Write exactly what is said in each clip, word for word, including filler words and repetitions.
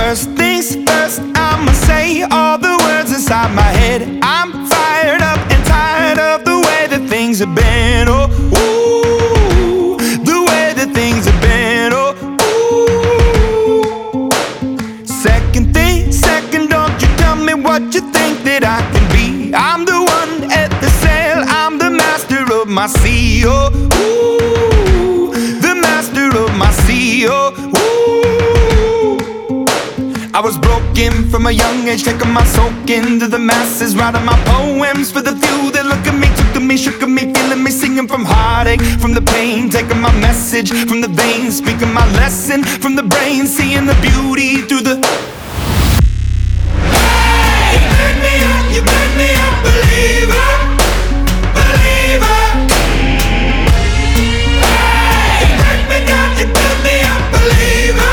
First things first, I'ma say all the words inside my head. I'm fired up and tired of the way that things have been. Oh, ooh, the way that things have been. Oh, ooh. Second thing, second, don't you tell me what you think that I can be. I'm the one at the sail, I'm the master of my sea. Oh, ooh, the master of my sea. Oh, ooh. I was broken from a young age, taking my soak into the masses, writing my poems for the few that look at me, took to me, shook at me, feeling me, singing from heartache, from the pain, taking my message from the veins, speaking my lesson from the brain, seeing the beauty through the. Hey, you made me up, you made me a believer, believer. Hey, you break me down, you build me up, believer.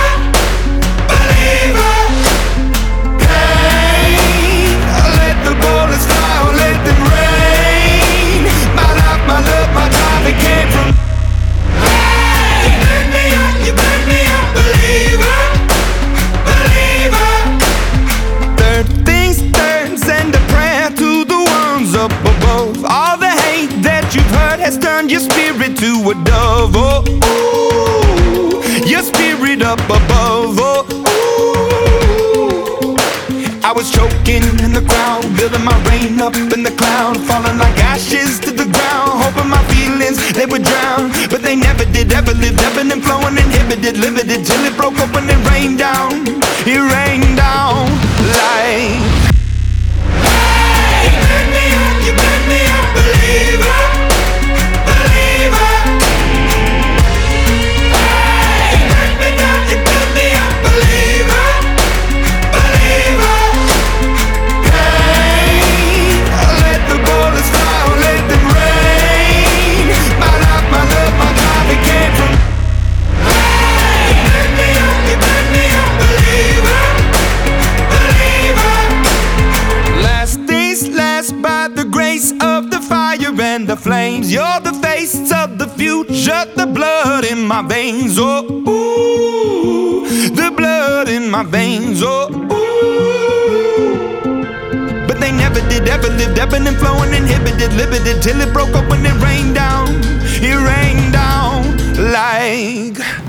Has turned your spirit to a dove. Oh, ooh, your spirit up above. Oh, ooh. I was choking in the crowd, building my rain up in the cloud, falling like ashes to the ground, hoping my feelings they would drown, but they never did. Ever lived, ebbing and flowing, inhibited, limited, till it broke open and rained down. It rained down like. Hey, you made me up, you made me a believer. And the flames, you're the face of the future, the blood in my veins. Oh, ooh, the blood in my veins. Oh, ooh. But they never did, ever lived, ebbing and flowing, inhibited, limited, till it broke up when it rained down. It rained down like.